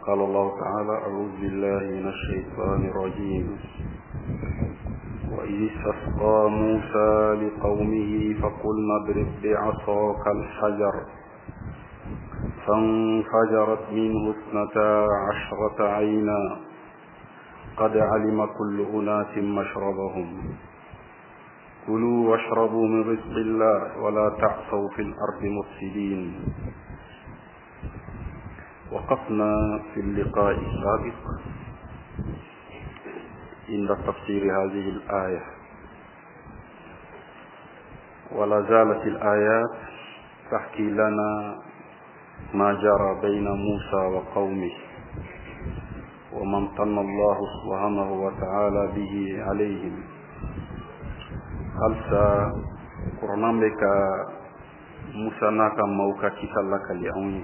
قال الله تعالى: أعوذ بالله من الشيطان الرجيم. وإذ استسقى موسى لقومه فقلنا اضرب بعصاك الحجر فانفجرت منه 12 عينا قد علم كل أناس مشربهم كلوا واشربوا من رزق الله ولا تعثوا في الأرض مفسدين. وقفنا في اللقاء السابق عند تفسير هذه الآية، ولا زالت الآيات تحكي لنا ما جرى بين موسى وقومه وما امتن الله سبحانه وتعالى به عليهم. halsa qur'an be ka musa naka mauka kisalla kali awni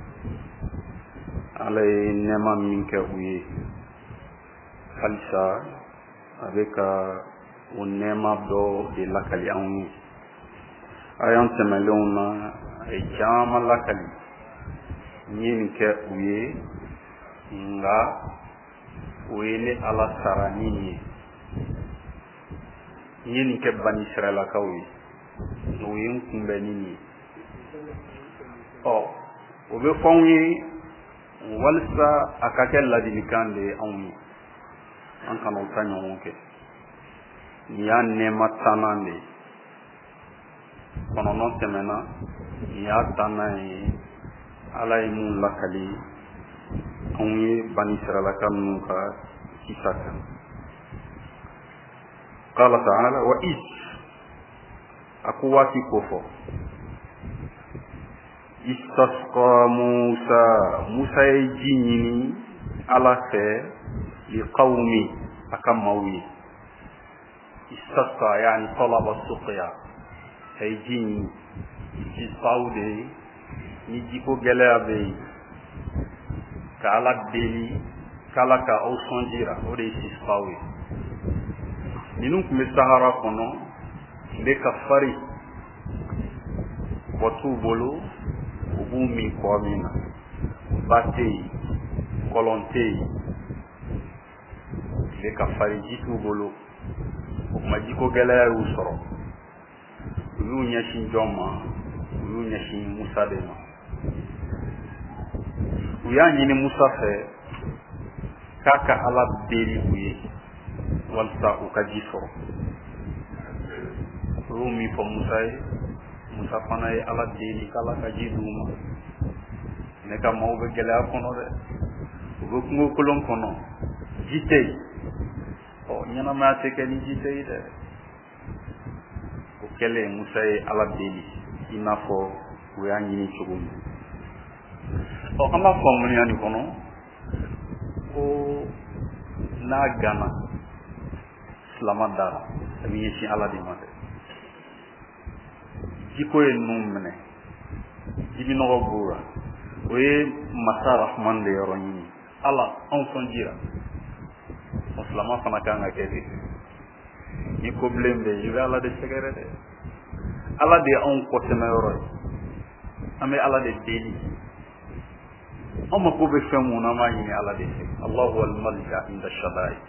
alay nema min ka uye halsa abeka un nema do de lakali awni ayan temelona e jama lakali nyin ke uye nga wele ala sarani ñen ke bani israila kawi no yin kumbe nini o be fonyi walsa akake ladini kande awni an kanu tanyo wonke ya ne matanande kono non temena ya tanai alay mun lakali awni bani israila kanu ka kisaka. قال تعالى: وإذ أقواتي كفو استسقى موسى يجيني على خير لقومي أكموي. استسقى يعني طلب السقيا هيجيني استسقاودي نجيكو جلابي كالا ديلي كالا كا أو سنجيرا ودي استسقاوي minun kun bɛ sahara kɔnɔ n bɛ ka fari bɔ t'u bolo u b'u min kɔ min na ba tɛ yen kɔlɔn tɛ yen n bɛ ka fari ji t'u bolo o kuma jiko gɛlɛya y'u sɔrɔ u y'u ɲɛsin jɔn ma u y'u ɲɛsin musa de ma u y'a ɲini musa fɛ k'a ka ala deli u ye walsa u ka ji sɔrɔ o y'o min fɔ musa ye. musa fana ye ala deli k'ala ka ji d'u ma. ne ka maaw bɛ gɛlɛya kɔnɔ dɛ, u bɛ kungo kolon kɔnɔ ji tɛ yen. ɲɛnamaya tɛ kɛ ni ji tɛ yen dɛ. o kɛlen musa ye ala deli i n'a fɔ u y'a ɲini cogo min. an b'a faamuya nin kɔnɔ ko n'a gana silama dara a bɛ ɲɛsin ala de ma dɛ. jiko ye ninnu minɛ jibinɔgɔ b'u la o ye masa rahman de yɔrɔ ɲini. ala anw sɔn jira o silama fana kan ka kɛ ten. ni ko bilen bɛ i bɛ ala de sɛgɛrɛ dɛ. ala de ye anw kɔtɛmɛ yɔrɔ ye. an bɛ ala de deli. anw mako bɛ fɛn mun na an b'a ɲini ala de fɛ. allahu al-malika inda shada'id.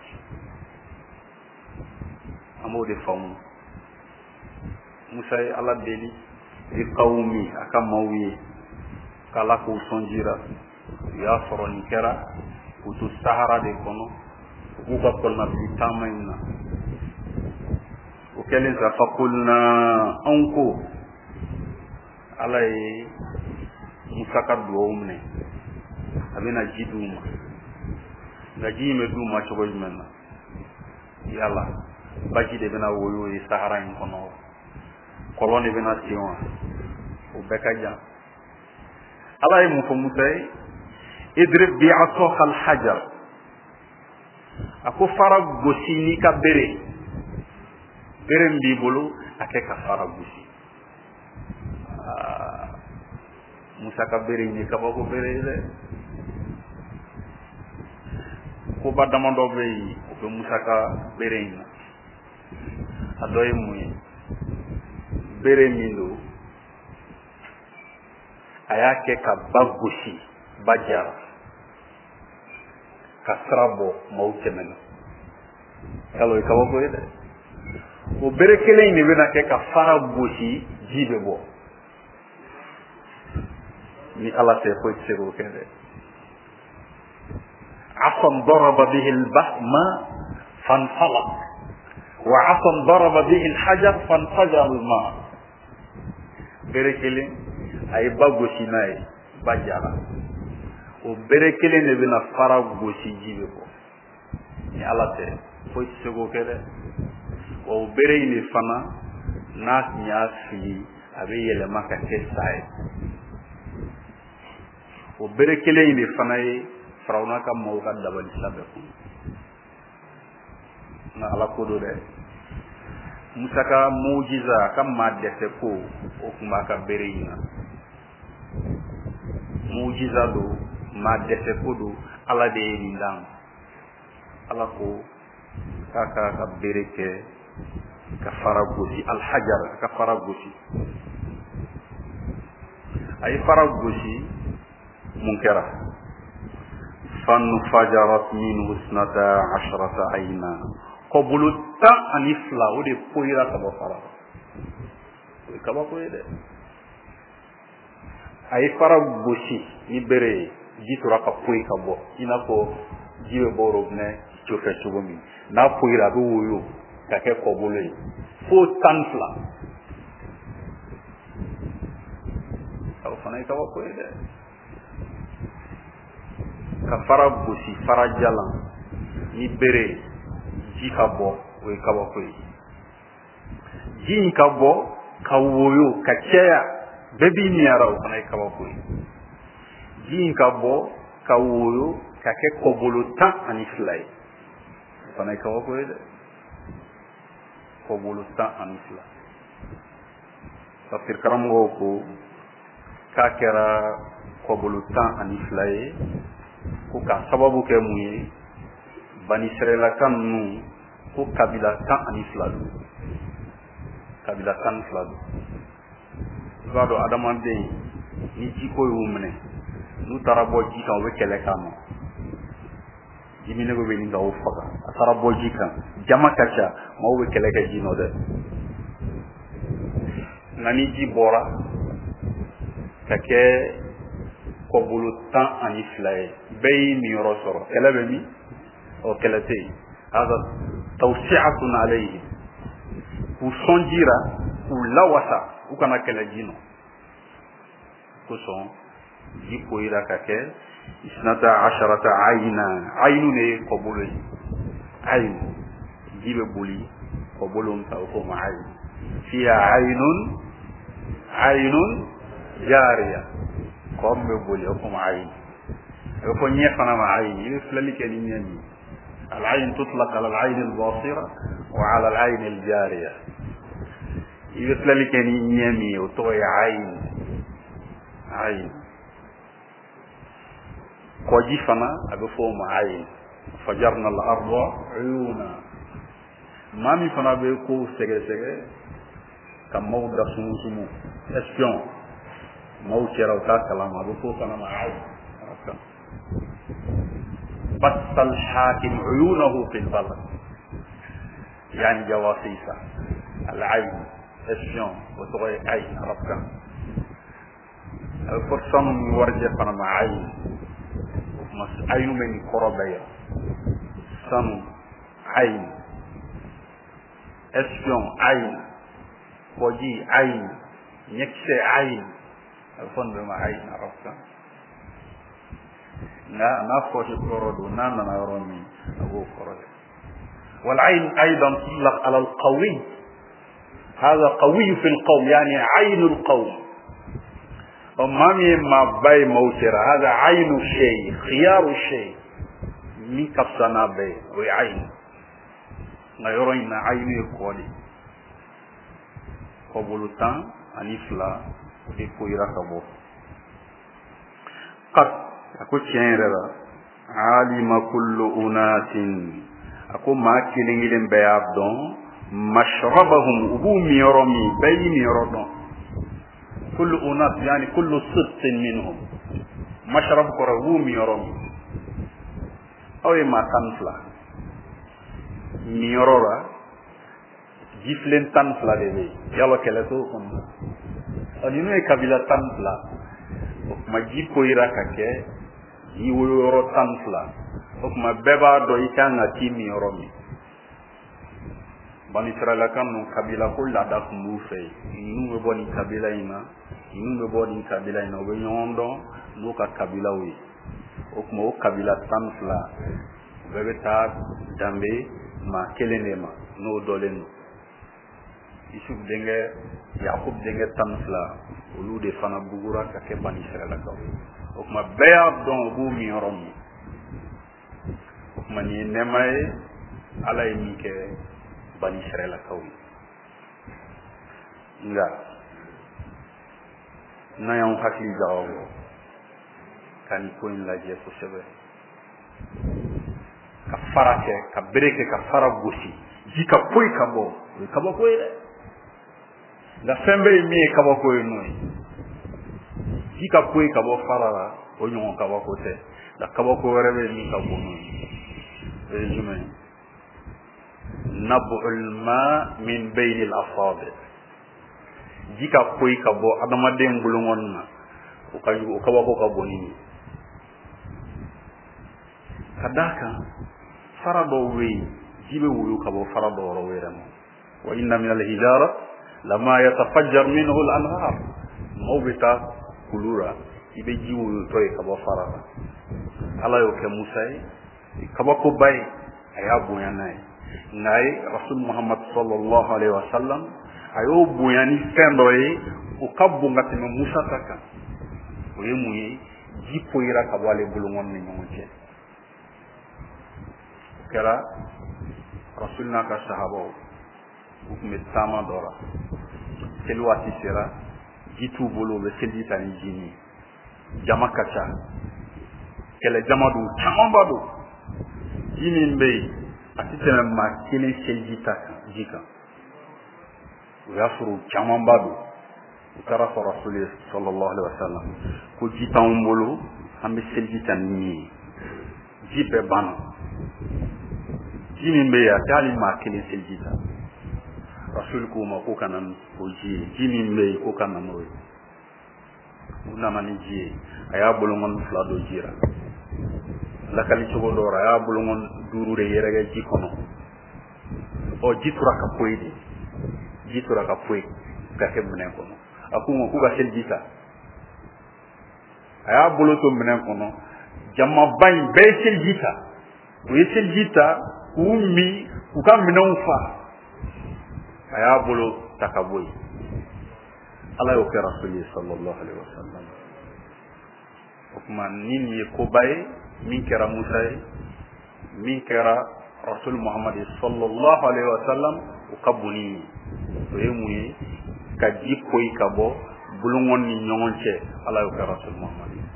an b'o de faamu. musa ye ala deli i qawmi a ka maaw ye k'ala k'u sɔnjira. u y'a sɔrɔ nin kɛra k'u to sahara de kɔnɔ u b'u ka kɔlɔnafili taama in na. o kɛlen sa fakulna anw ko ala ye musa ka duwawu minɛ a bɛna ji d'u ma. nka ji in bɛ d'u ma cogo jumɛn na? yala baji de bɛna woyo ye sahara in kɔnɔ, kɔlɔn de bɛna sen wa? o bɛɛ ka jan. ala ye mun fɔ musa ye? idrib bi'asaka al-hajar. a ko fara gosi n'i ka bere. bere min b'i bolo a kɛ ka fara gosi. musa ka bere in ye kabako bere ye dɛ. koba damadɔ bɛ yen o bɛ musa ka bere in na. a dɔ ye mun ye? bere min don a y'a kɛ ka ba gosi, ba jara. ka sira bɔ maaw tɛmɛ na yalo ye kabako ye dɛ o bere kelen in de bɛna kɛ ka fara gosi ji bɛ bɔ ni ala tɛ foyi tɛ se k'o kɛ dɛ عصا ضرب به البحر فانفلق وعصا ضرب به الحجر فانفجر الماء bere kelen a ye ba gosi n'a ye ba jara o bere kelen de bɛna fara gosi ji bɛ bɔ ni ala tɛ foyi tɛ se k'o kɛ dɛ wa o bere in de fana n'a tun y'a fili a bɛ yɛlɛma ka kɛ sa ye o bere kelen in de fana ye Firawuna ka maaw ka dabali labɛn kun nka ala ko do dɛ Musa ka mujiza a ka maa dɛsɛ ko o tun b'a ka bere in na mujiza do maa dɛsɛ ko do ala de ye nin d'a ma ala ko k'a k'a ka bere kɛ ka fara gosi alhajar ka fara gosi a ye fara gosi mun kɛra فانفجرت منه 12 عينا kɔbolo 12 o de poyira ka bɔ fara o ye kabako ye dɛ a ye fara gosi ni bere ye ji tora ka poyi ka bɔ i n'a fɔ ji bɛ bɔ robinet cofɛ cogo min n'a poyira a bɛ woyo ka kɛ kɔbolo ye fo 12 o fana ye kabako ye dɛ ka fara gosi fara jalan ni bere ji ka bɔ o ye kabako ye ji in ka bɔ ka woyo ka cɛya bɛɛ b'i miyara o fana ye kabako ye ji in ka bɔ ka woyo ka kɛ kɔbolo 12 ye o fana ye kabako ye dɛ kɔbolo 12 tafsir karamɔgɔw ko k'a kɛra kɔbolo 12 ye ko ka sababu kɛ mun ye bani israɛlaka ninnu ko kabila 12 don kabila 12 don i b'a dɔn adamaden ni jiko y'u minɛ n'u taara bɔ ji kan u bɛ kɛlɛ k'a ma jiminɛko bɛ nin ka o faga a taara bɔ ji kan jama ka ca maaw bɛ kɛlɛ kɛ ji nɔ dɛ nka ni ji bɔra ka kɛ kɔbolo 12 ye bɛɛ y'i niyɔrɔ sɔrɔ kɛlɛ bɛ min o kɛlɛ tɛ yen hada tawsi'atun alayhim k'u sɔnjira k'u lawasa u kana kɛlɛ ji nɔ kosɔn ji poyira ka kɛ 12 ayina ayinu de ye kɔbolo ye ayinu ji bɛ boli kɔbolo min ta o ko ma ayinu fiha ayinun jariya kɔ min bɛ boli o ko ma ayinu a bɛ fɔ ɲɛ fana ma ayinu i bɛ filɛli kɛ ni ɲɛ min العين تطلق على العين الباصرة وعلى العين الجارية يبقى لك نيمي وتوي عين قجفنا أبفوم عين فجرنا الأرض عيونا ما مي فنا بيكو سجى كم مودا سمو اسبيون موتيرا وتا كلام أبفو فنا مع عين بث الحاكم عيونه في البلد يعني جواسيسة العين اسيون وتغير عين ربك الفرصان ورجة فانا مع عين عين من قربية سن عين اسيون عين وجي عين نكسي عين الفن بما عين ربك نا فوش كورودو نا يرومي ابو كورودو والعين ايضا تطلق على القوي هذا قوي في القوم يعني عين القوم امامي ما باي موترا هذا عين الشيء خيار الشيء مي كفسنا باي وعين نا يروين عين يقولي قبولتان انيفلا دي كويرا كبو قد ako tiɲɛ yɛrɛ la alima kullu unasin ako maa kelen kelen bɛɛ y'a dɔn mashrabahum u b'u min yɔrɔ min bɛɛ y'i min yɔrɔ dɔn kullu unas yani kullu sittin minhum mashrab kɔrɔ u b'u min yɔrɔ min aw ye maa 12 niyɔrɔ la jifilen 12 de bɛ yen yalɔ kɛlɛ t'o kɔnɔ ninnu ye kabila 12 o tuma ji poyira ka kɛ ji woyɔrɔ 12 o tuma bɛɛ b'a dɔn i kan ka t'i min yɔrɔ min Bani Israilakaw ninnu kabila ko laada tun b'u fɛ yen ninnu bɛ bɔ nin kabila in na ninnu bɛ bɔ nin kabila in na u bɛ ɲɔgɔn dɔn n'u ka kabilaw ye o tuma o kabila 12 u bɛɛ bɛ taa danbe maa kelen de ma n'o dɔlen don Yusuf denkɛ Yakub denkɛ 12 olu de fana bugura ka kɛ Bani Israilakaw ye o tuma bɛɛ y'a dɔn u b'u min yɔrɔ min o tuma nin ye nɛɛma ye Ala ye min kɛ Bani Israilakaw ye nka n'an y'anw hakili jagabɔ ka nin ko in lajɛ kosɛbɛ ka fara kɛ ka bere kɛ ka fara gosi ji ka poyi ka bɔ o ye kabako ye dɛ nka fɛn bɛɛ ye min ye kabako ye n'o ye ji ka poyi ka bɔ fara la o ɲɔgɔn kabako tɛ nka kabako wɛrɛ bɛ min ka bon n'o ye o ye jumɛn ye nab'ul ma min bayni al-asabi ji ka poyi ka bɔ adamaden bolongɔni na o kabako ka bon ni ka d'a kan fara dɔw bɛ yen ji bɛ woyo ka bɔ fara dɔw yɔrɔ wɛrɛ ma wa inna min al-hijara lama yatafajjar minhu al-anhar maaw bɛ taa kulu la i bɛ ji woyotɔ ye ka bɔ fara la Ala y'o kɛ Musa ye kabakoba ye a y'a bonya n'a ye nka a ye Rasul Muhammad sallallahu alaihi wa sallam a y'o bonya ni fɛn dɔ ye o ka bon ka tɛmɛ Musa ta kan o ye mun ye ji poyira ka bɔ ale bolongɔni ni ɲɔgɔn cɛ o kɛra Rasul n'a ka sahabaw u tun bɛ taama dɔ la seli waati sera ji t'u bolo u bɛ seliji ta ni ji min jama ka ca kɛlɛ jama don camanba don ji min bɛ yen a tɛ tɛmɛ maa kelen seliji ta kan ji kan o y'a sɔrɔ camanba don u taara fɔ Rasul ye sallallahu alaihi wa sallam ko ji t'anw bolo an bɛ seliji ta ni min ye ji bɛɛ banna ji min bɛ yen a tɛ hali maa kelen seliji ta Rasul ko ma ko ka na o ji ye ji min bɛ yen ko ka na n'o ye u nana ni ji ye a y'a bolongɔni 2 don ji la lakali cogo dɔ la a y'a bolongɔni 5 de yɛrɛkɛ ji kɔnɔ ji tora ka poyi de ji tora ka poyi ka kɛ minɛn kɔnɔ a ko ma k'u ka seliji ta a y'a bolo to minɛn kɔnɔ jamaba in bɛɛ ye seliji ta u ye seliji ta k'u min k'u ka minɛnw fa a y'a bolo ta ka bɔ yen Ala y'o kɛ Rasul ye sallallahu alaihi wa sallam o tuma ni nin ye koba ye min kɛra Musa ye min kɛra Rasul Muhammad ye sallallahu alaihi wa sallam o ka bon ni o ye mun ye ka ji poyi ka bɔ bolongɔni ni ɲɔgɔn cɛ Ala y'o kɛ Rasul Muhammad ye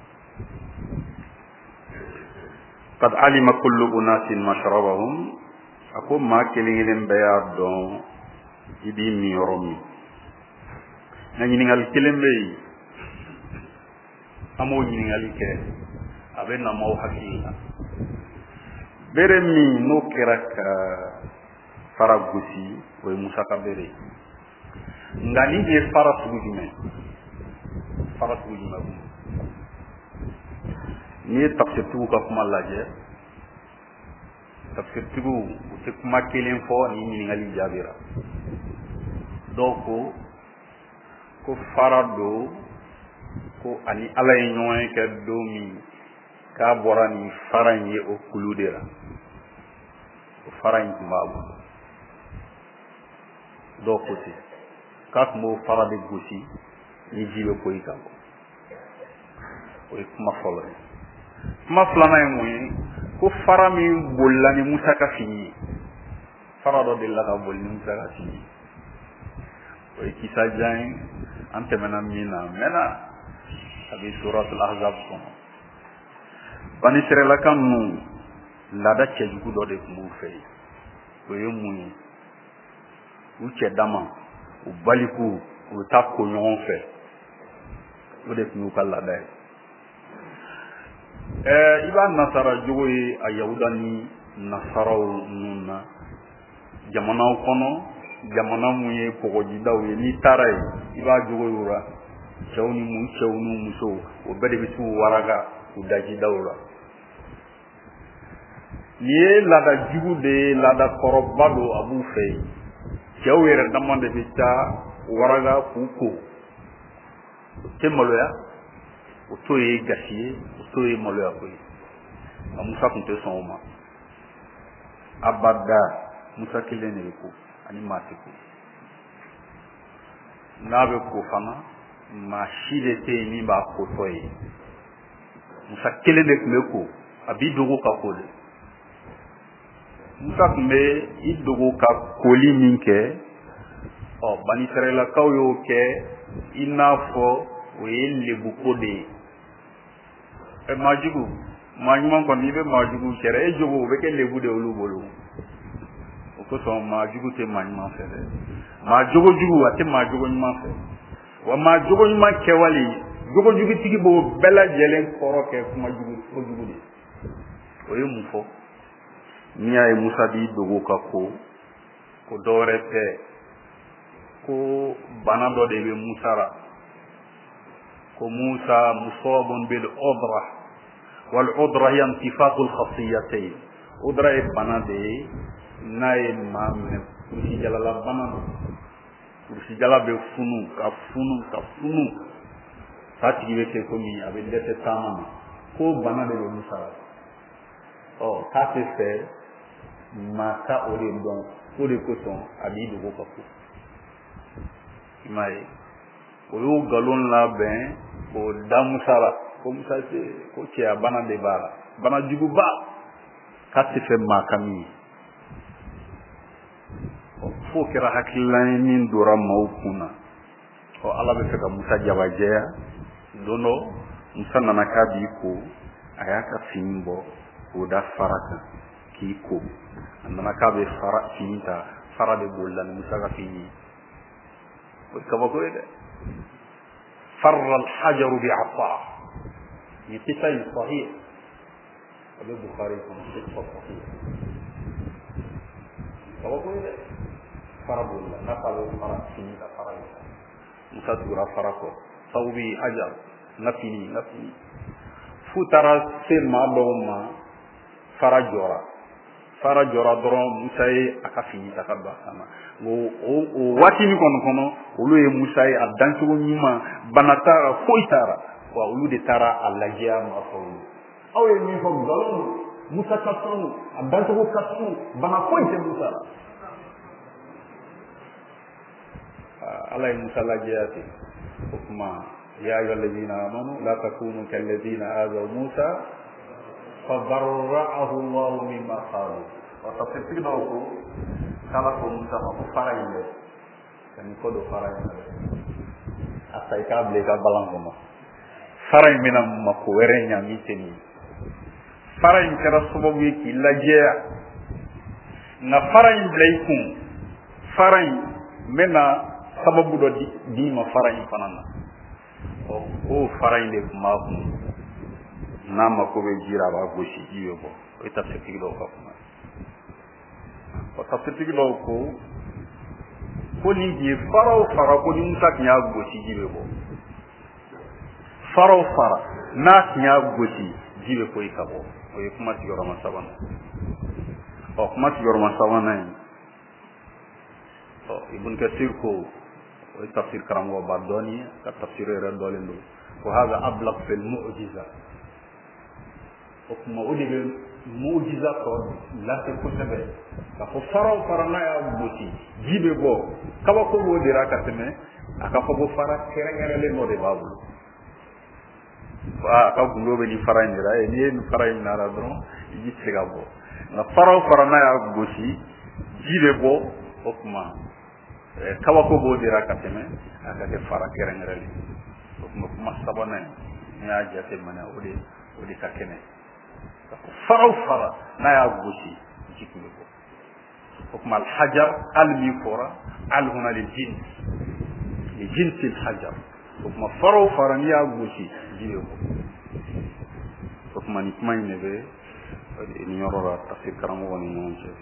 qad alima kullu unasin mashrabahum a ko maa kelen kelen bɛɛ y'a dɔn i b'i min yɔrɔ min nka ɲininkali kelen bɛ yen an b'o ɲininkali kɛ a bɛ na maaw hakili la bere min n'o kɛra ka fara gosi o ye Musa ka bere nka nin ye fara sugu jumɛn n'i ye tafsirtigiw ka kuma lajɛ tafsirtigiw u tɛ kuma kelen fɔ ni ɲininkali jaabira dɔw ko fara do ko ani Ala ye ɲɔgɔn ye kɛ don min k'a bɔra ni fara in ye o kulu de la o fara in tun b'a bolo dɔw ko ten k'a tun b'o fara de gosi ni ji bɛ poyi ka bɔ o ye kuma fɔlɔ ye kuma filanan ye mun ye ko fara min bolila ni Musa ka fini ye fara dɔ delila ka boli ni Musa ka fini ye o ye kisa jan ye an tɛmɛna min na mɛnna a bɛ suratul Ahzab kɔnɔ Bani Israilaka ninnu laada cɛjugu dɔ de tun b'u fɛ yen o ye mun ye u cɛ dama u baliku u bɛ taa ko ɲɔgɔn fɛ o de tun y'u ka laada ye i b'a nasara jogo ye a yahuda ni nasaraw ninnu na jamanaw kɔnɔ jamana mun ye kɔgɔjidaw ye n'i taara ye i b'a jogo y'o la cɛw ni musow o bɛɛ de bɛ t'u waraga u dajidaw la nin ye laada jugu de ye laada kɔrɔba don a b'u fɛ yen cɛw yɛrɛ dama de bɛ taa waraga k'u ko o tɛ maloya o t'o ye gasi ye o t'o ye maloya ko ye nka musa tun tɛ sɔn o ma abada musa kelen de bɛ ko ani maa tɛ ko n'a bɛ ko fana maa si de tɛ yen min b'a kotɔ ye musa kelen de tun bɛ ko a b'i dogo ka ko de musa tun bɛ i dogo ka koli min kɛ bani israɛlakaw y'o kɛ i n'a fɔ o ye lebuko de ye maajugu maa ɲuman kɔni i bɛ maajugu kɛrɛ e jogo o bɛ kɛ lebu de olu bolo o kosɔn maajugu tɛ maa ɲuman fɛ dɛ maa jogojugu a tɛ maa jogo ɲuman fɛ wa maa jogo ɲuman kɛwale jogojugutigi b'o bɛɛ lajɛlen kɔrɔ kɛ kojugu de o ye mun fɔ n'i y'a ye musa b'i dogo ka ko dɔwɛrɛ tɛ ko bana dɔ de bɛ musa la ko musa musabun bil udra wal udra hiya intifaqul khasiyatayn udra ye bana de ye n'a ye maa minɛ kurusijalala bana don kurusijala bɛ funu ka funu k'a tigi bɛ kɛ komi a bɛ dɛsɛ taama na ko bana de bɛ musa la k'a tɛ fɛ maa ka o de dɔn o de kosɔn a b'i dogo ka ko i m'a ye o y'o nkalon labɛn k'o da musa la ko musa ko cɛya bana de b'a la bana juguba k'a tɛ fɛ maa ka min ye f'o kɛra hakilila ye min dora maaw kun na ala bɛ fɛ ka musa jabajɛya don dɔ musa nana k'a b'i ko a y'a ka fini bɔ k'o da fara kan k'i ko a nana k'a bɛ fini ta fara de bolila ni musa ka fini ye o ye kabako ye dɛ farra alhajaru bi'asa ni kisa in sahih a bɛ Bukhari kɔnɔ kisa sahih kabako ye dɛ fara bolila n'a k'a bɛ fara fini ka fara ye musa tugura fara kɔ sabu bi hajar n ka fini f'u taara se maa dɔw ma fara jɔra dɔrɔn musa ye a ka fini ta ka don a kan na o waati min kɔnɔ olu ye musa ye a dancogo ɲuman bana t'a la foyi t'a la wa olu de taara a lajɛ a nɔfɛ aw ye min fɔ nkalon don musa ka sɔn a dancogo ka sɔn bana foyi tɛ musa la ala ye musa lajɛya ten o tuma ya ayyuha alladhina amanu la takunu kalladhina azaw musa fabarra'ahu Allahu mimma qalu wa tafsir dɔw ko kala ko musa ma ko fara in dɛ kani ko do fara in dɛ a ta i k'a bila i ka balan kɔnɔ fara in bɛna mako wɛrɛ ɲa min tɛ nin ye fara in kɛra sababu ye k'i lajɛya nka fara in bila i kun fara in n bɛna sababu dɔ d'i ma fara in fana na o fara in de tun b'a kun n'a mako bɛ ji la a b'a gosi ji bɛ bɔ o ye tafsirtigi dɔw ka kuma o tafsirtigi dɔw ko nin tun ye fara o fara ko ni musa tun y'a gosi ji bɛ bɔ fara o fara n'a tun y'a gosi ji bɛ koyi ka bɔ o ye kuma sigiyɔrɔma sabanan kuma sigiyɔrɔma sabanan ye Ibn Kathir ko o ye tafsir karamɔgɔba dɔɔni ye ka tafsir yɛrɛ dɔɔlen don ko hada ablaq fil mu'jiza o kuma o de bɛ mu'jiza tɔ lase kosɛbɛ k'a fɔ fara o fara n'a y'a gosi ji bɛ bɔ kabako b'o de la ka tɛmɛ a ka fɔ ko fara kɛrɛnkɛrɛnlen dɔ de b'a bolo a ka gundo bɛ nin fara in de la n'i ye nin fara in nara dɔrɔn ji tɛ se ka bɔ nka fara o fara n'a y'a gosi ji bɛ bɔ o kuma kabako b'o de la ka tɛmɛ a ka kɛ fara kɛrɛnkɛrɛnlen o kuma kuma sabanan n'i y'a jateminɛ o de ka kɛnɛ fara o fara n'a y'a gosi ji tun bɛ bɔ o kuma alhajar al min fɔra al huna li jinsi alhajar o kuma fara o fara n'i y'a gosi ji bɛ bɔ o kuma ni kuma in ne bɛ ni yɔrɔ la tafsir karamɔgɔ ni ɲɔgɔn cɛ.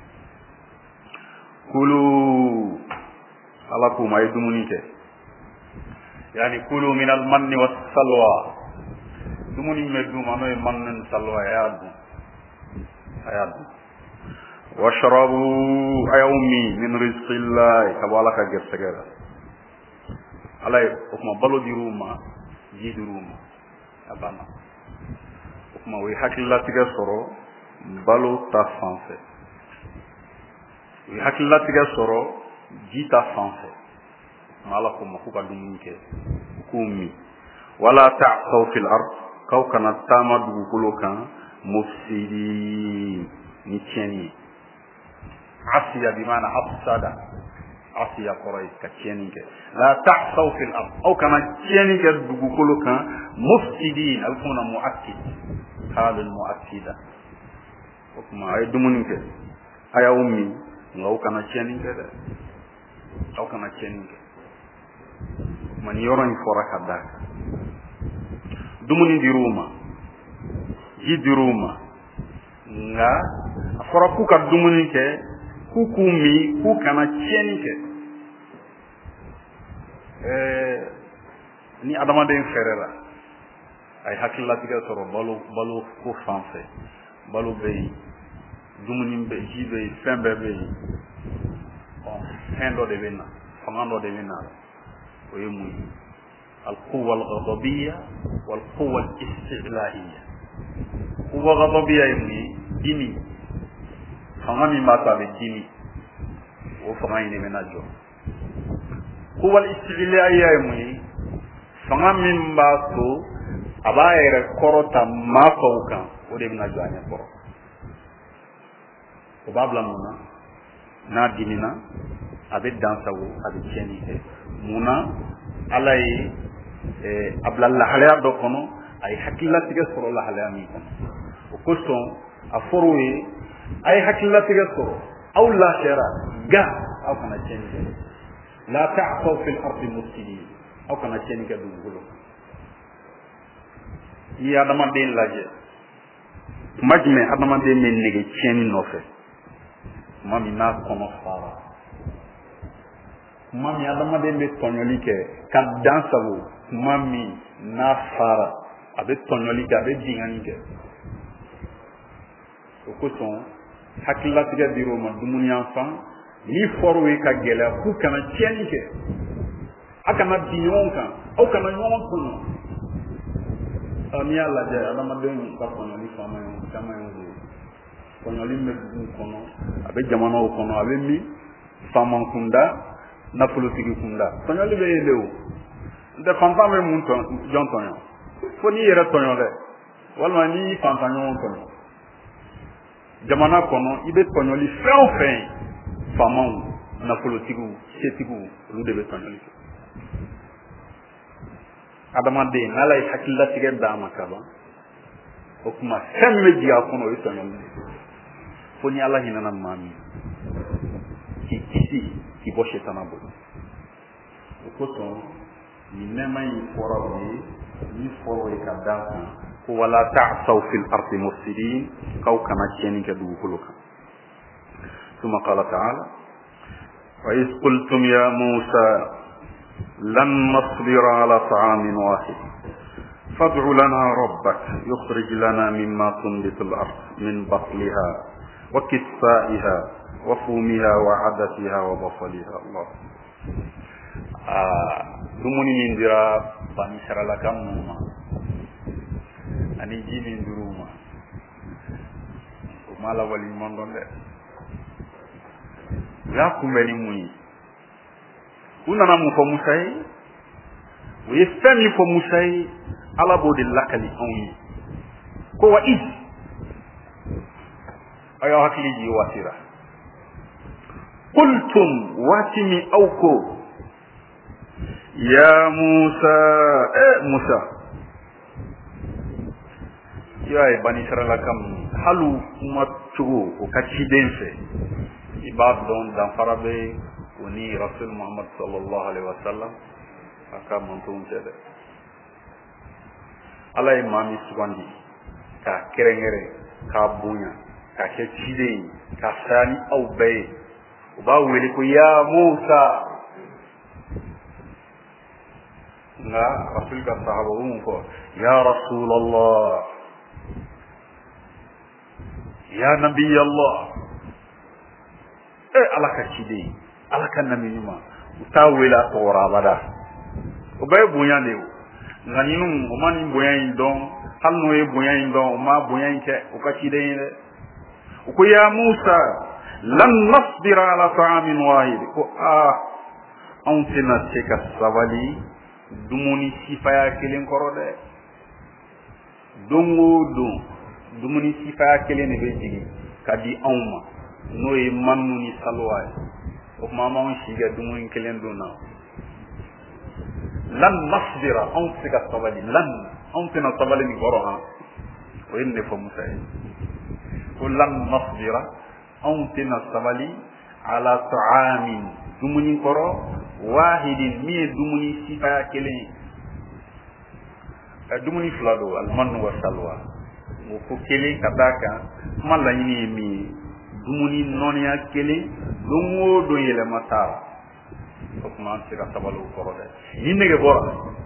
Kulu ala k'u ma ye dumuni kɛ yani kulu min al manni was salwa dumuni bɛ d'u ma n'o ye man ni salwa a y'a dun washrabu a y'aw min min rizqillahi ka bɔ ala ka gɛrɛsɛgɛ la ala ye o kuma balo dir'u ma ji dir'u ma a banna o kuma o ye hakililatigɛ sɔrɔ balo ta fan fɛ u ye hakililatigɛ sɔrɔ ji ta fan fɛ ma ala ko ma k'u ka dumuni kɛ k'u min wala ta'thaw fil ard k'aw kana taama dugukolo kan mufsidin ni tiɲɛni ye asiya bi maana afsada asiya kɔrɔ ye ka tiɲɛni kɛ la ta'thaw fil ard aw kana tiɲɛni kɛ dugukolo kan mufsidin a bɛ fɔ o ma mu'akkid halul mu'akkida o kuma a ye dumuni kɛ a y'aw min nka aw kana tiɲɛni kɛ dɛ aw kana tiɲɛni kɛ o kuma ni yɔrɔ in fɔra ka d'a kan dumuni dir'u ma ji dir'u ma nka a fɔra k'u ka dumuni kɛ k'u k'u min k'u kana tiɲɛni kɛ ni adamaden fɛrɛra a ye hakililatigɛ sɔrɔ balo ko fan fɛ balo bɛ yen dumuni bɛ yen ji bɛ yen fɛn bɛɛ bɛ yen fɛn dɔ de bɛ na fanga dɔ de bɛ na o ye mun ye al-quwwa al-ghadabiyya wal-quwwa al-isti'la'iyya quwwa ghadabiyya ye mun ye dimi fanga min b'a to a bɛ dimi o fanga in de bɛ na jɔ quwwa al-isti'la'iyya ye mun ye fanga min b'a to a b'a yɛrɛ kɔrɔta maa tɔw kan o de bɛ na jɔ a ɲɛkɔrɔ o b'a bila mun na n'a dimina a bɛ dansago a bɛ tiɲɛni kɛ mun na ala ye a bila lahalaya dɔ kɔnɔ a ye hakililatigɛ sɔrɔ lahalaya min kɔnɔ o kosɔn a fɔr'o ye a ye hakililatigɛ sɔrɔ aw lafiyara nka aw kana tiɲɛni kɛ la ta'thaw fil ardi mufsidin aw kana tiɲɛni kɛ dugukolo kan i ye adamaden lajɛ tuma jumɛn adamaden bɛ nege tiɲɛni nɔfɛ tuma min n'a kɔnɔ fara tuma min adamaden bɛ tɔɲɔli kɛ ka dan sago tuma min n'a fara a bɛ tɔɲɔli kɛ a bɛ dingani kɛ o kosɔn hakililatigɛ dir'o ma dumuni yanfan n'i fɔr'o ye ka gɛlɛya k'u kana tiɲɛni kɛ a kana bin ɲɔgɔn kan aw kana ɲɔgɔn tɔɲɔ n'i y'a lajɛ adamadenw ka tɔɲɔli caman ye o ye tɔɲɔli bɛ duguw kɔnɔ a bɛ jamanaw kɔnɔ a bɛ min faama kunda nafolotigi kunda tɔɲɔli bɛ yen de o n tɛ fantan bɛ mun jɔn tɔɲɔ fo n'i yɛrɛ tɔɲɔ dɛ walima n'i fantan ɲɔgɔn tɔɲɔ jamana kɔnɔ i bɛ tɔɲɔli fɛn o fɛn ye faamaw nafolotigiw setigiw olu de bɛ tɔɲɔli kɛ adamaden n'ala ye hakililatigɛ d'a ma ka ban o kuma fɛn min bɛ jigin a kɔnɔ o ye tɔɲɔli de fo ni ala hinɛna maa min k'i kisi k'i bɔ sitana bolo o kosɔn nin nɛɛma in fɔra o ye min fɔra o ye ka d'a kan ko wala ta'thaw fil ardi mufsidin k'aw kana tiɲɛni kɛ dugukolo kan ثم قال تعالى وإذ قلتم يا موسى لن نصبر على طعام واحد فادع لنا ربك يخرج لنا مما تنبت الأرض من بقلها وكسائها وفومها وعدسها وبصلها الله dumuni min dira bani saralaka ma ani ji min dir'u ma o ma la wali man dɔn dɛ u y'a kunbɛn ni mun ye u nana mun fɔ musa ye u ye fɛn min fɔ musa ye ala b'o de lakali anw ye ko wa iz a y'aw hakili jigin waati la qultum waati min aw ko ya musa musa i y'a ye bani saralaka min hali kuma cogo o ka ciden fɛ i b'a dɔn danfara bɛ o ni rasul muhammad sallallahu alaihi wa sallam a ka mantonw cɛ dɛ ala ye maa min sugandi ka kerengere ka bonya ka kɛ ciden ka saya ni aw bɛɛ ye u b'a wele ko ya Musa nga rasul ka sahaba mun fɔ ya Rasulallah ya Nabi Allah ala ka ciden ala ka nabi ɲuman u t'a wele a tɔgɔra abada o bɛɛ ye bonya de ye nka ninnu o ma nin bonya in dɔn hali n'o ye bonya in dɔn o ma bonya in kɛ o ka ciden ye dɛ u ko ya Musa lan nasbira ala ta'amin wahid ko anw tɛna se ka sabali dumuni sifaya kelen kɔrɔ dɛ don o don dumuni sifaya kelen de bɛ jigin ka di anw ma n'o ye manu ni salwa ye o kuma an b'anw si kɛ dumuni kelen dun na lan nasbira anw tɛ se ka sabali lan anw tɛna sabali nin kɔrɔ han o ye nin de fɔ Musa ye ko lan nasbira anw tɛna sabali ala ta'amin dumuni kɔrɔ wahidin min ye dumuni sifaya kelen ye dumuni fila don alimanu wa salwa o ko kelen ka d'a kan kuma laɲini ye min ye dumuni nɔniya kelen don o don yɛlɛma t'a la o kuma an tɛ se ka sabali o kɔrɔ dɛ ni nege bɔra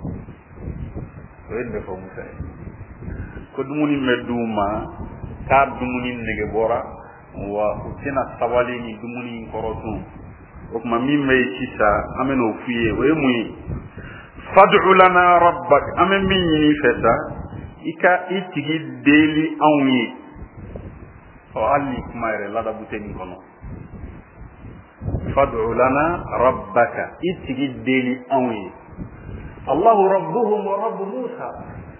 o ye nin de fɔ Musa ye ko dumuni bɛ d'u ma k'a dumuni nege bɔra wa u tɛna sabali ni dumuni in kɔrɔ tun o kuma min bɛ yen sisan an bɛ n'o f'i ye o ye mun ye fad'u lana rabbak an bɛ min ɲini fɛ sa i ka i tigi deli anw ye hali ni kuma yɛrɛ ladabu tɛ nin kɔnɔ fad'u lana rabbaka i tigi deli anw ye Allahu rabbuhum wa rabbu Musa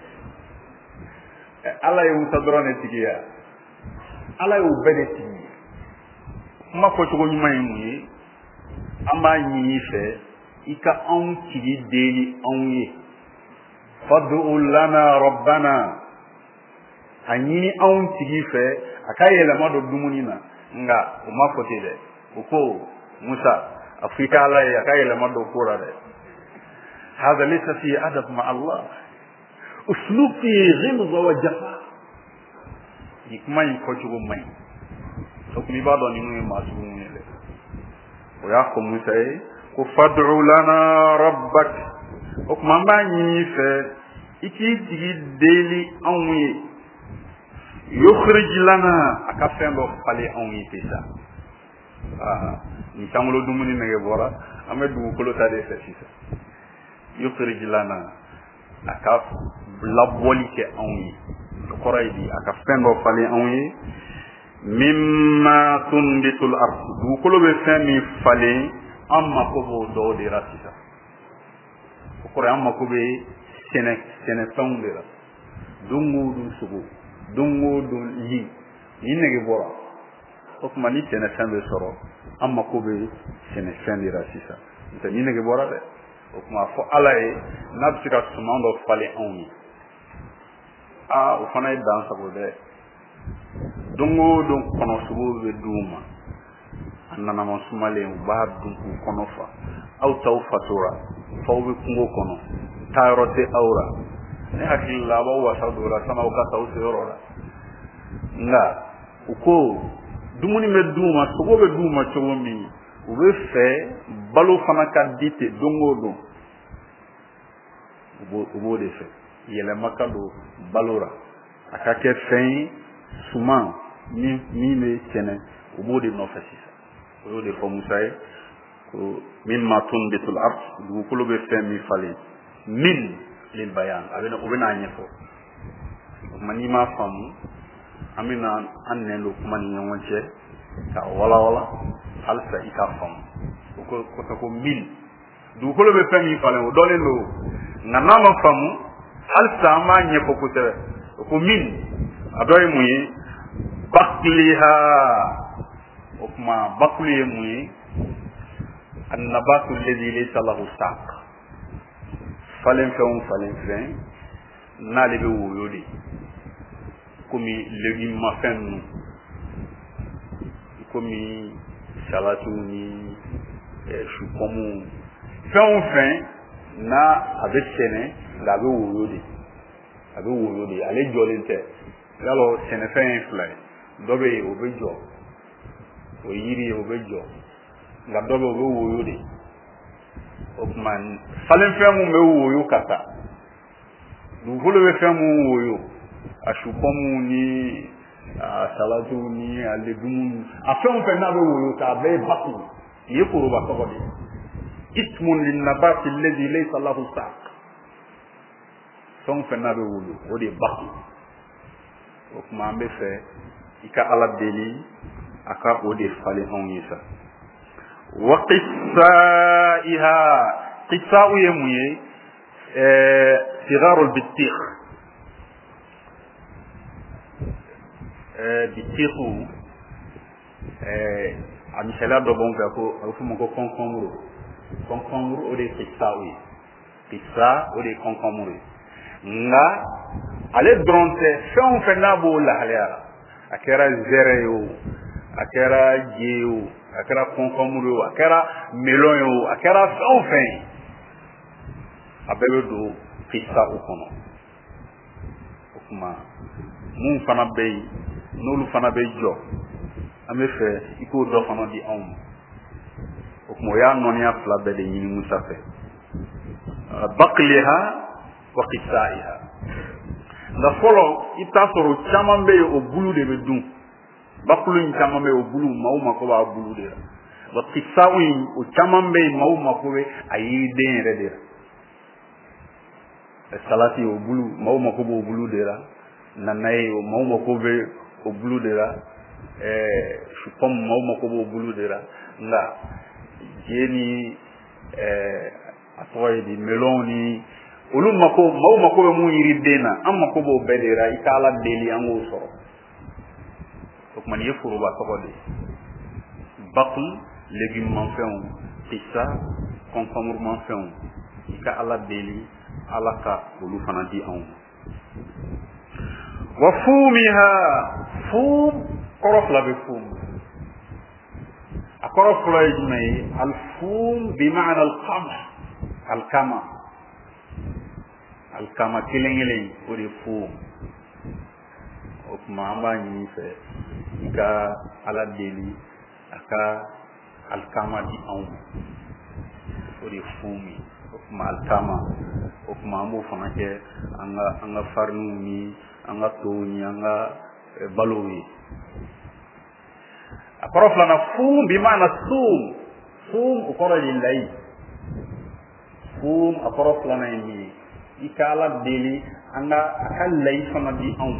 ala ye Musa dɔrɔn de tigi ya ala ye o bɛɛ de tigi kuma fɔcogo ɲuman ye mun ye an b'a ɲini i fɛ i ka anw tigi deli anw ye fad'u lana rabbana a ɲini anw tigi fɛ a ka yɛlɛma don dumuni na nka o ma fɔ ten dɛ o ko Musa a fɔ i ka ala ye a ka yɛlɛma don ko la dɛ hada laysa fi adab ma Allah uslub fi ghilza wa jafa ni kuma in fɔcogo man ɲi o kuma i b'a dɔn ninnu ye maa sugu mun ye dɛ o y'a fɔ Musa ye ko fad'u lana rabbak o kuma an b'a ɲini i fɛ i k'i tigi deli anw ye yukhrij lana a ka fɛn dɔ falen anw ye sisan ni sankolo dumuni nege bɔra an bɛ dugukolo ta de fɛ sisan yukhrij lana a ka labɔli kɛ anw ye o kɔrɔ ye di a ka fɛn dɔ falen anw ye mimma tunbitul ard dugukolo bɛ fɛn min falen an mako b'o dɔw de la sisan o kɔrɔ ye an mako bɛ sɛnɛfɛnw de la don o don sogo don o don li ni nege bɔra o tuma ni sɛnɛfɛn bɛ sɔrɔ an mako bɛ sɛnɛfɛn de la sisan n'o tɛ ni nege bɔra dɛ o tuma fɔ ala ye n'a bɛ se ka suman dɔ falen anw ye o fana ye dan sago dɛ don o don kɔnɔsogow bɛ d'u ma a nanama sumalen u b'a dun k'u kɔnɔ fa aw taw fatura faw bɛ kungo kɔnɔ taayɔrɔ tɛ aw la ne hakili la a b'aw wasa don o la sanni aw ka taa aw se yɔrɔ la nka u ko dumuni bɛ d'u ma sogo bɛ d'u ma cogo min u bɛ fɛ balo fana ka di ten don o don u b'o de fɛ yɛlɛma ka don balo la a ka kɛ fɛn ye suman min bɛ sɛnɛ u b'o de nɔfɛ sisan o y'o de fɔ Musa ye ko mimma tunbitul ard dugukolo bɛ fɛn min falen min lil bayan o bɛ n'a ɲɛfɔ o tuma n'i m'a faamu an bɛ na an nɛn don kuma ni ɲɔgɔn cɛ ka walawala halisa i k'a faamu o ko min dugukolo bɛ fɛn min falen o dɔnlen don nka n'a ma faamu halisa an b'a ɲɛfɔ kosɛbɛ o ko min a dɔ ye mun ye bakliha o kuma bakuli ye mun ye annabatu alladhi laysa lahu saq falen fɛn n'ale bɛ woyo de komi légume mafɛn ninnu komi salatu ni supɔmu fɛn o fɛn n'a a bɛ sɛnɛ nka a bɛ woyo de ale jɔlen tɛ yalo sɛnɛfɛn filɛ dɔ bɛ yen o bɛ jɔ o yiri ye o bɛ jɔ nka dɔ bɛ o bɛ woyo de o tuma falenfɛn mun bɛ woyo ka taa dugukolo bɛ fɛn mun woyo a supɔmu ni a salatu ni a legumu a fɛn o fɛn n'a bɛ woyo ta a bɛɛ ye batu nin ye foroba tɔgɔ de ye ismun linnabati alladhi laysa lahu saq fɛn o fɛn n'a bɛ woyo o de ye batu o tuma an bɛ fɛ i ka ala deli a ka o de falen anw ye sa wa qissaiha qissa'u ye mun ye sigarul bitikh bitikhu a misaliya dɔ b'anw fɛ ko a bɛ f'o ma ko kɔnkɔnburu o de ye qissa'u ye qissa o de ye kɔnkɔnburu ye nka ale dɔrɔn tɛ fɛn o fɛn n'a b'o lahalaya la a kɛra zɛrɛ ye o a kɛra je ye o a kɛra kɔnkɔnburu ye o a kɛra melon ye o a kɛra fɛn o fɛn ye a bɛɛ bɛ don qissa o kɔnɔ o tuma mun fana bɛ yen n'olu fana bɛ jɔ an bɛ fɛ i k'o dɔ fana di anw ma o tuma o y'a nɔniya fila bɛɛ de ɲini Musa fɛ baqliha wa qissaiha nka fɔlɔ i bɛ taa sɔrɔ caman bɛ yen o bulu de bɛ dun bakulu in caman bɛ yen o bulu maaw mako b'a bulu de la wa qissa'u in o caman bɛ yen maaw mako bɛ a yiriden yɛrɛ de la salati o bulu maaw mako b'o bulu de la nanaye o maaw mako bɛ o bulu de la supɔmu maaw mako b'o bulu de la nka je ni a tɔgɔ ye di melon ni olu mako maaw mako bɛ mun yiriden na an mako b'o bɛɛ de la i ka ala deli an k'o sɔrɔ o tuma nin ye foroba tɔgɔ de ye bakul legumemafɛnw qissa kɔnkɔnburumafɛnw i ka ala deli ala ka olu fana di anw ma wa fumiha fum kɔrɔ fila bɛ fum a kɔrɔ fila ye jumɛn ye alfum bimaana alkama alkama kelen kelen o de fum o tuma an b'a ɲini fɛ i ka ala deli a ka alkama di anw ma o de fumi o tuma alkama o tuma an b'o fana kɛ an ka fariniw ni an ka tow ni an ka balow ye a kɔrɔ filanan fum bi maana sum o kɔrɔ ye layi fum a kɔrɔ filanan ye min ye i ka ala deli a ka layi fana di anw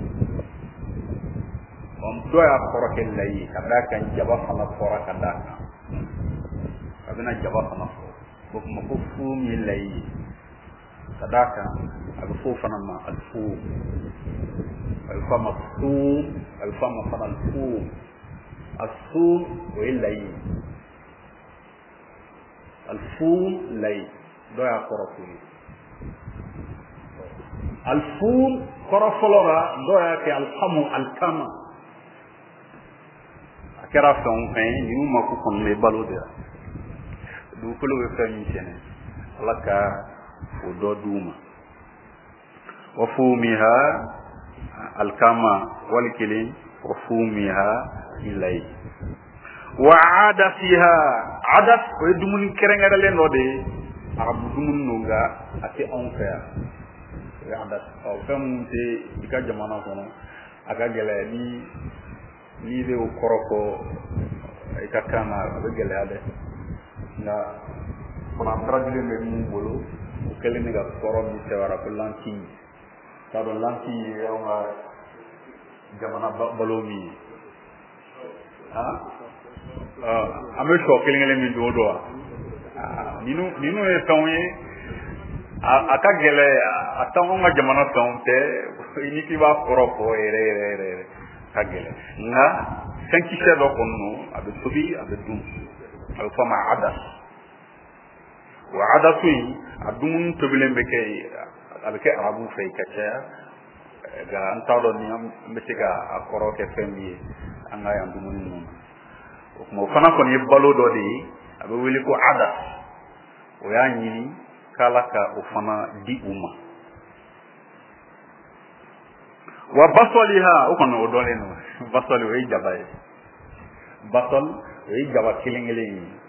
ma dɔ y'a kɔrɔ kɛ layi ka d'a kan jaba fana fɔra ka d'a kan a bɛna jaba fana fɔ o tuma ko fum ye layi ye ka d'a kan a bɛ fɔ o fana ma alfum a bɛ fɔ a ma sum a bɛ fɔ a ma fana alfum asum o ye layi alfum layi dɔ y'a kɔrɔ f'u ye alfum kɔrɔ fɔlɔ la dɔ y'a kɛ alkama a kɛra fɛn o fɛn ye ninnu mako kɔni bɛ balo de la dugukolo bɛ fɛn min sɛnɛ ala ka o dɔ d'u ma wa fumiha alkama wali kelen wa fumiha ilayi wa adasiha adas o ye dumuni kɛrɛnkɛrɛnlen dɔ de ye arabu dumuni don nka a tɛ anw fɛ yan o ye adas fɛn minnu tɛ i ka jamana kɔnɔ a ka gɛlɛya n'i bɛ o kɔrɔ fɔ i ka kan na a bɛ gɛlɛya dɛ nka fana traduire bɛ mun bolo o kɛlen bɛ ka kɔrɔ min sɛbɛnna ko lentille k'a dɔn lentille ye anw ka jamana balo min ye an bɛ sɔ kelen kelen min don o don wa ninnu ye fɛnw ye a ka gɛlɛ a t'anw ka jamana fɛnw tɛ i ni k'i b'a kɔrɔ fɔ yɛrɛ yɛrɛ yɛrɛ ka gɛlɛ nka fɛn kisɛ dɔ kɔni don a bɛ tobi a bɛ dun a bɛ fɔ a ma adas wa adasu in a dumuni tobilen bɛ kɛ a bɛ kɛ arabu fɛ yen ka caya nka an t'a dɔn ni an bɛ se ka a kɔrɔ kɛ fɛn min ye an ka yan dumuni ninnu o tuma o fana kɔni ye balo dɔ de ye a bɛ wele ko adas o y'a ɲini k'ala ka o fana di u ma wa basaliha o kono o dole no basali o jaba e basal o jaba kilingele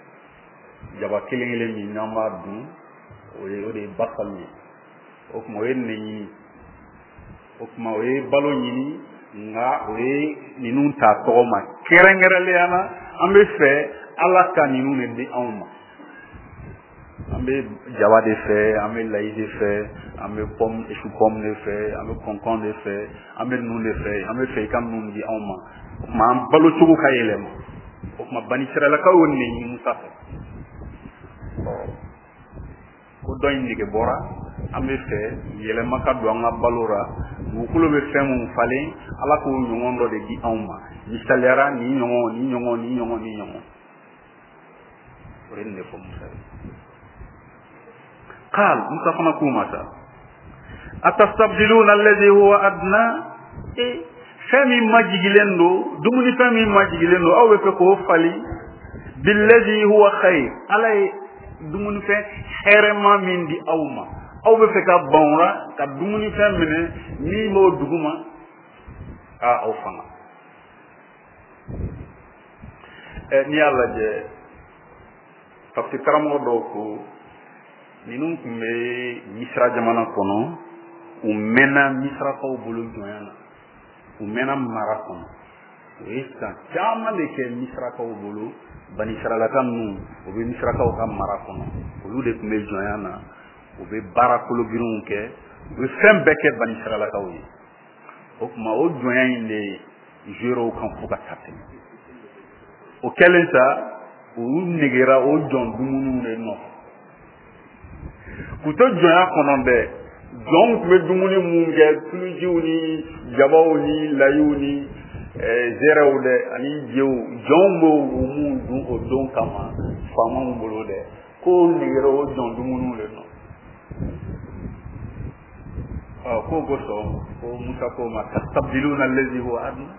ni nyama du o de basal ni o mo ni o kuma o balo ni nga o ni nun ta to ma kerengerele yana ambe fe alaka ni nun de awma ambe jaba de fe ambe laï de fe ambe pomme et chou pomme de fe ambe concombre de fe ambe nun de fe ambe fe kam nun di awma ma balo chugo kayelem o ma bani sira la ka wonni ni musa ko doy ni ke bora ambe fe yele maka do nga balora bu kulo be fe mum fale ala ko nyongo de di awma ni salera ni nyongo rende fo musa قال مصطفى كوماتا أتستبدلون الذي هو أدنى فمي ماجيلندو دومني فمي ماجيلندو أو بفكو فالي بالذي هو خير على دومني في خيرما من دي أوما أو بفكا بونرا كدومني فمي ميمو دوما أو فانا ni alla je parce que karamo do ko ninun kumbe misra jamana kono u mena misra ko bulu joyana u mena marathon esta chama de ke misra ko bulu bani israila kanu u be misra ko ka marathon ulu de kumbe joyana u be barakolo birun ke u sembe ke bani israila ka wi o kuma o joyan le jero kan fuka tatte o kelenta u negera o jon dumunu le no kuto joya kono be jon me dumuni munge tulujiwni jabawni layuni zerawde ani jew jombo mu du o don kama fama mbolo de ko negera o jon dumunu le no ko goso ko musa ko ma tastabdiluna allazi huwa adna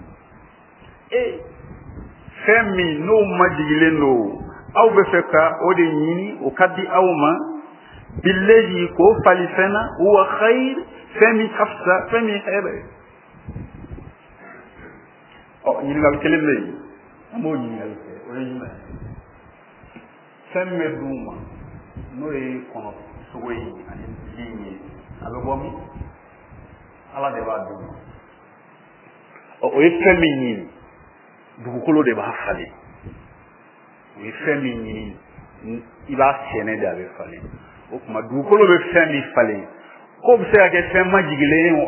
femi no majigile no aw be feka o de nyini o kaddi awma billahi ko falifana huwa khair femi hafsa femi khair nyini gal kelebe mo nyini gal o nyini femi duma no e kono soyi ani yini alo bomi ala de ba duma o e femi nyini dugukolo de ba fale o e femi nyini iba sene de ave fale o kuma dugukolo be femi fale ko be se ake fem majigile o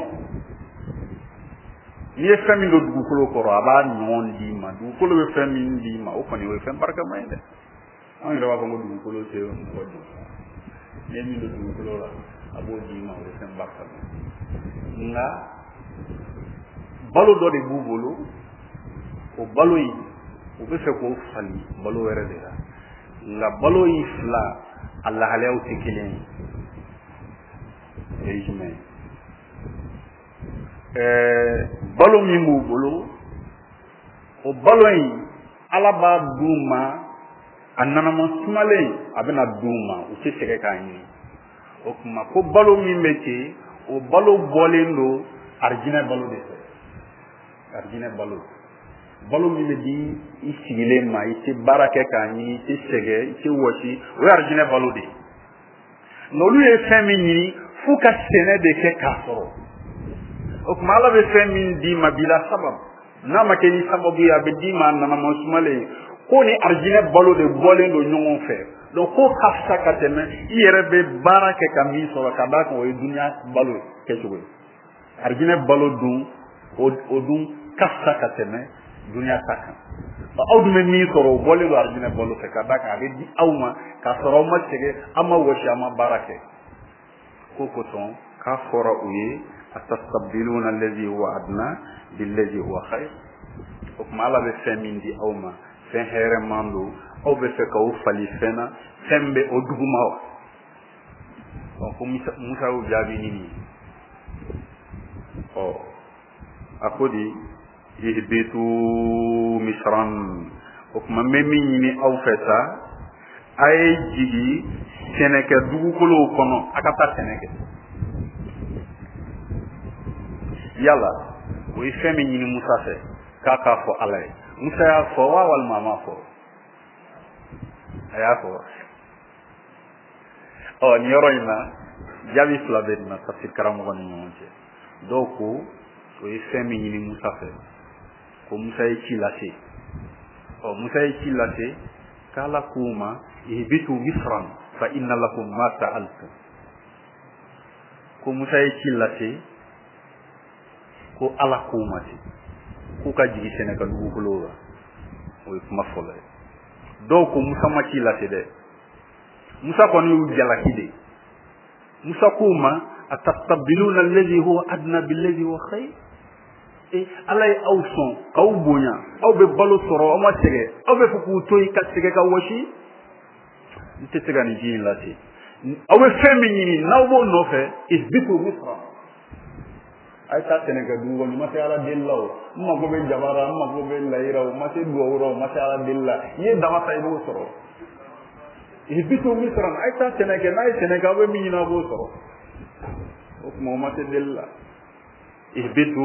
ni e femi do dugukolo ko aba non di ma dugukolo be femi di ma o koni o fem barka mai de an ira wa ko dugukolo te o ko do ne mi do dugukolo la abo di ma o fem barka nga balo do de bubolo o balo yi o be se ko fali balo were de la nga balo yi fla Allah halew tikilin ejme balo mi mu bolo o balo yi alaba duma anana mo sumale abena duma o se sege kanyi o kuma ko balo mi meti o balo bolendo arjina balo de arjina balo mi me di isigile ma ite barake kanyi ite sege ite woshi o arjine balo de no lu e femi ni fuka sene de ke kasoro o kuma ala be femi di ma bila sabab na ma ke ni sababu ya be di ma na ma sumale ko ni arjine balo de bolendo nyongon fe donc ko kafsa kateme yere be barake kami so ka ba ko e dunya balo ke jogo arjine balo dun o dun kafsa kateme dunya taka awdu men mi soro bolle do arjina bollo fe ka daka be di awma ka soro ma tege ama woshi ama barake ko ko ton ka fora uye atastabdiluna allazi huwa adna billazi huwa khair o mala be femin di awma fe here mando o be fe ka o fali fena sembe o duguma wa ko musa o jabi nini akodi ihbitu misran okuma memi ni aw feta ay jigi seneke dugukolo kono akata seneke yalla o ye fɛn min ɲini musa fɛ k'a k'a fɔ ala ye musa y'a fɔ wa walima a m'a fɔ a y'a fɔ nin yɔrɔ in na jaabi fila bɛ nin na tafsir karamɔgɔ ni ɲɔgɔn cɛ dɔw ko o ye fɛn min ɲini musa fɛ ko musa ye ci lase musa ye ci lase k'ala k'u ma ihbitu misran fa inna lakum ma sa'altum ko musa ye ci lase ko ala k'u ma ten k'u ka jigi sɛnɛ ka dugukolo la o ye kuma fɔlɔ ye dɔw ko musa ma ci lase dɛ musa kɔni y'u jalaki de musa k'u ma atastabiluna alladhi huwa adna billadhi huwa khayr ala ye aw sɔn k'aw bonya aw bɛ balo sɔrɔ aw ma sɛgɛ aw bɛ fɛ k'u to yen ka sɛgɛ ka wɔsi n tɛ se ka nin ji in lase aw bɛ fɛn min ɲini n'aw b'o nɔfɛ ihbitu misra a ye taa sɛnɛkɛ dugu kɔnɔ n ma se ala deli la o n mago bɛ jaba la n mago bɛ layira o n ma se duwawu la o n ma se ala deli la i ye daba ta i b'o sɔrɔ ihbitu misra a ye taa sɛnɛkɛ n'a ye sɛnɛkɛ aw bɛ min ɲini aw b'o sɔrɔ o tuma o ma se deli la ihbitu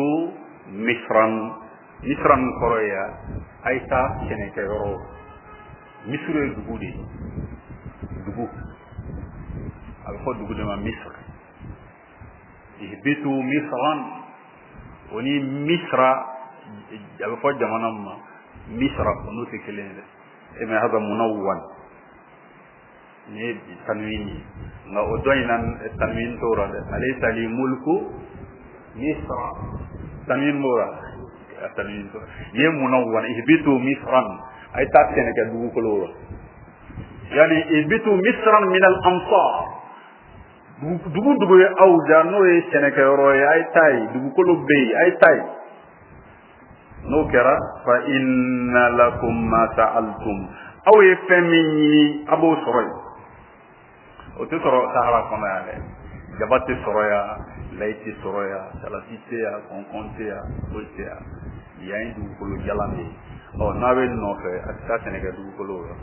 misran kɔrɔ ye a ye taa sɛnɛkɛyɔrɔ misiri ye dugu de ye dugu a bɛ fɔ dugu de ma misr ihbitu misran o ni misra a bɛ fɔ jamana min ma misra o n'o tɛ kelen ye dɛ mɛ hada munawwan ni ye tanwin ye nka o dɔ in na tanwin t'o la dɛ alaysa li mulku misra tanwin b'o la tanwin t'o la ni ye munawwan ihbitu misran a ye taa sɛnɛkɛ dugukolo la yani ihbitu misran min al amsar dugu ye aw ja n'o ye sɛnɛkɛyɔrɔ ye a ye taa ye dugukolo bɛ yen a ye taa ye n'o kɛra fa inna lakum ma sa'altum aw ye fɛn min ɲini a b'o sɔrɔ yen o tɛ sɔrɔ sahara kɔnɔ yan dɛ jaba tɛ sɔrɔ yan layi tɛ sɔrɔ yan salati tɛ yan kɔnkɔn tɛ yan foyi tɛ yan yan ye dugukolo jalan de ye n'a bɛ nɔfɛ a tɛ taa sɛnɛkɛ dugukolo la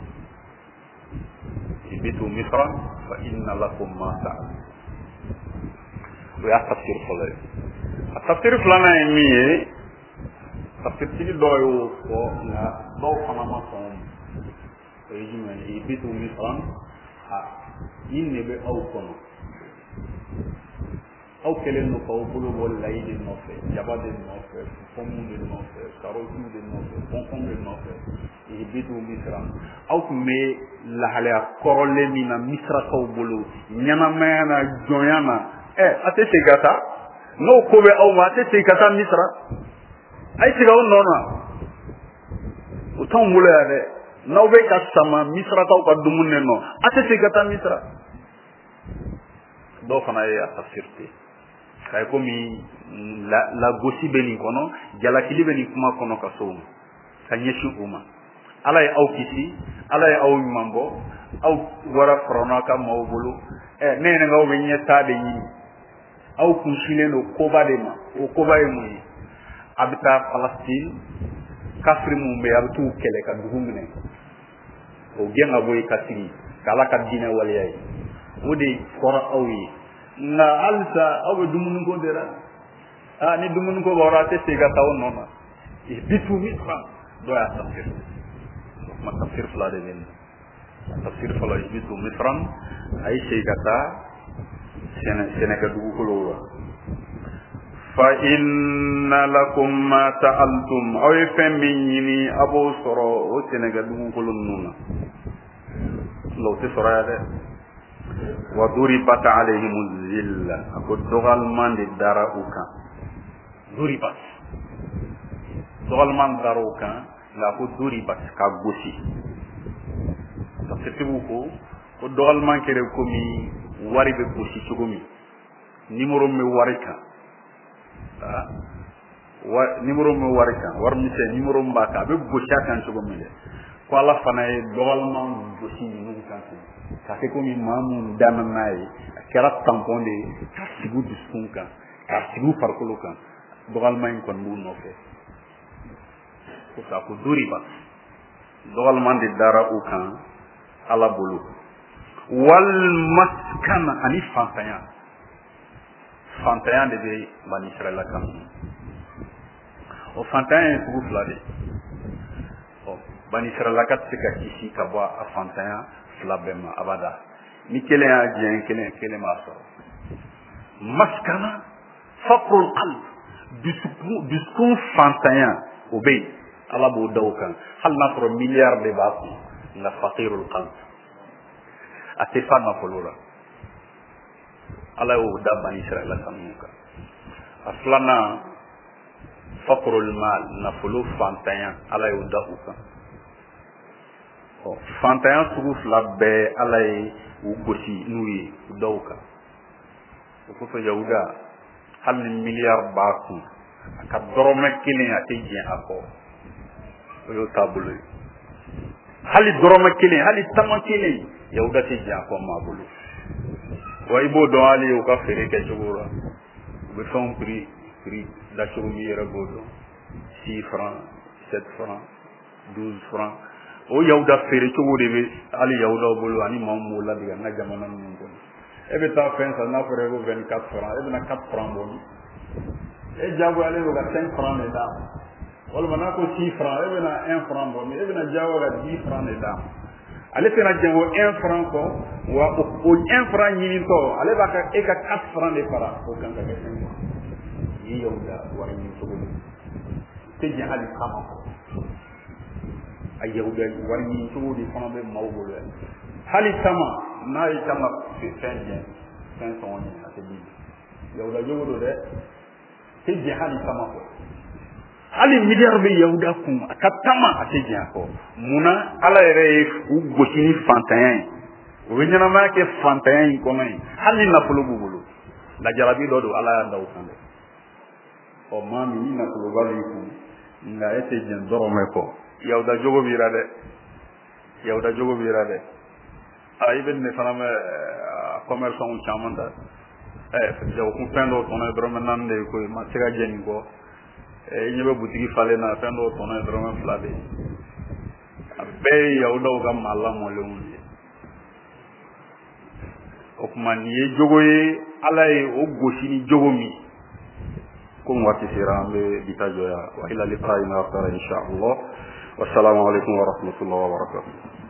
ihbitu misran fa inna lakum ma sa'altum o y'a tafsir fɔlɔ ye a tafsir filanan ye min ye tafsirtigi dɔw y'o fɔ nka dɔw fana ma sɔn o ye jumɛn ye ihbitu misran nin de bɛ aw kɔnɔ aw kɛlen don k'aw bolo bɔ layi de nɔfɛ jaba de nɔfɛ pɔmu de nɔfɛ karɔtiw de nɔfɛ kɔnkɔn de nɔfɛ ihbitu misran aw tun bɛ lahalaya kɔrɔlen min na misirakaw bolo ɲɛnamaya na jɔnya na a tɛ segin ka taa n'o ko bɛ aw ma a tɛ segin ka taa misira a ye segin aw nɔ na o t'anw bolo yan dɛ n'aw bɛ ka sama misirakaw ka dumuni de nɔ a tɛ segin ka taa misira dɔw fana ye a tafsir ten k'a ye komi lagosi bɛ nin kɔnɔ jalakili bɛ nin kuma kɔnɔ ka s'o ma ka ɲɛsin o ma ala ye aw kisi ala ye aw ɲuman bɔ aw bɔra faraɲɔgɔn ka maaw bolo ne yɛrɛ k'aw bɛ ɲɛtaa de ɲini aw kun sinnen don koba de ma o koba ye mun ye a bɛ taa Palestine kafiri minnu bɛ yen a bɛ t'u kɛlɛ ka dugu minɛ o gɛn ka bɔ yen ka sigi k'ala ka diinɛ waleya ye o de fɔra aw ye nka halisa aw bɛ dumuni ko de la ni dumuni ko b'aw la a tɛ segin ka taa o nɔ na ihbitu misran dɔw y'a tafsir o kuma tafsir fila de bɛ yen tafsir fɔlɔ ihbitu misran a ye segin ka taa sɛnɛkɛ dugukolo la fa inna lakum ma sa'altum aw ye fɛn min ɲini a b'o sɔrɔ o sɛnɛkɛ dugukolo ninnu na o tɛ sɔrɔ yan dɛ wa duribat alayhimu zilla a ko dɔgɔliman de dara u kan duribat dɔgɔliman dara u kan nka a ko duribat ka gosi tafsirtigiw ko dɔgɔliman kɛra komi wari bɛ gosi cogo min nimoro min bɛ wari kan nimoro min bɛ wari kan wari misɛn nimoro min b'a kan a bɛ gosi a kan cogo min dɛ ko ala fana ye dɔgɔliman gosi ninnu kan k'a kɛ komi maa mun danna n'a ye a kɛra tampon de ye ka sigi dusukun kan ka sigi farikolo kan dɔgɔliman in kɔni b'u nɔfɛ ko k'a ko duriba dɔgɔliman de dara u kan ala bolo wal maskana ani fantanya de bɛ bani israɛla kan o fantanya ye sugu fila de bani israilaka tɛ se ka kisi ka bɔ a fantanya fila bɛɛ ma abada ni kelen y'a diɲɛ kelen b'a sɔrɔ maskana faqrul qalb dusukun fantanya o bɛ yen ala b'o da o kan hali n'a sɔrɔ miliyari de b'a kun nka faqirul qalb a tɛ fa nafolo la ala y'o da bani israilaka ninnu kan a filanan faqrul mal nafolo fantanya ala y'o da o kan fantanya sugu fila bɛɛ ala ye u gosi n'u ye u da o kan o kɔfɛ yahuda hali ni miliyari b'a kun a ka dɔrɔmɛ kelen a tɛ diɲɛ a kɔ o y'o taabolo ye hali dɔrɔmɛ kelen hali tama kelen yahuda tɛ diɲɛ a kɔ maa bolo wa i b'o dɔn hali u ka feere kɛcogo la u bɛ fɛnw prix dacogo min yɛrɛ b'o dɔn 6 francs 7 francs 12 francs o yahuda feere cogo de bɛ hali yahudaw bolo ani maa min b'o ladege an ka jamana ninnu kɔnɔ e bɛ taa fɛn san n'a fɔra e ko 24 francs e bɛna 4 francs bɔ min e diyagoyalen don ka 5 francs de d'a ma walima n'a ko 6 francs e bɛna 1 franc bɔ min e bɛna diyagoya ka 10 francs de d'a ma ale tɛna jɛn o 1 franc kɔ wa o 1 franc ɲinitɔ ale b'a ka e ka 4 francs de fara o kan ka kɛ 5 francs ni yahuda wari ɲini cogo de tɛ jɛn hali kama kɔ a yahuda wari ɲini cogo de fana bɛ maaw bolo yan hali tama n'a ye tama fɛn jɛn fɛn sɔngɔ ɲini a tɛ di yahuda jogo do dɛ tɛ jɛn hali tama kɔ hali miliyari bɛ yahuda kun a ka tama a tɛ jɛn a kɔ munna ala yɛrɛ ye u gosi ni fantanya ye u bɛ ɲɛnamaya kɛ fantanya in kɔnɔ ye hali nafolo b'u bolo lajarabi dɔ don ala y'a da o kan dɛ maa min ni nafoloba b'i kun nka e tɛ jɛn dɔrɔmɛ kɔ yahuda jogo b'ira dɛ yahuda jogo b'ira dɛ i bɛ nin fana bɛ commerçants caman ta jagokun fɛn dɔw tɔnɔ ye dɔrɔmɛ 4 de ye koyi ma se ka jɛ nin kɔ i ɲɛ bɛ butigi falen na fɛn dɔw tɔnɔ ye dɔrɔmɛ 2 de ye a bɛɛ ye yahudaw ka maa lamɔlenw ye o tuma nin ye jogo ye ala ye o gosi ni jogo min ko waati sera an bɛ bi ta jɔ yan wa ila liqa'i akhar insha Allah wassalamu alaikum wa rahmatullahi wa barakatuh